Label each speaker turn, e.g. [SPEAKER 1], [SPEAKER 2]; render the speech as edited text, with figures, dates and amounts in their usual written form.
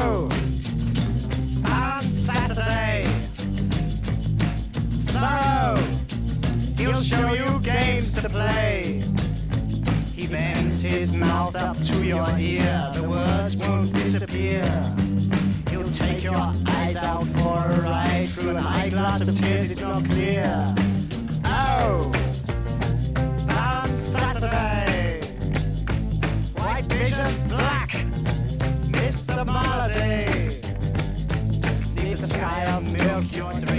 [SPEAKER 1] Oh, on Saturday. So, he'll show you games to play. He bends his mouth up to your ear. The words won't disappear. He'll take your eyes out for a ride through an eyeglass of tears. It's not clear. Oh, on Saturday. White visions black. Mr. Marley. Neath the sky of milk, you're to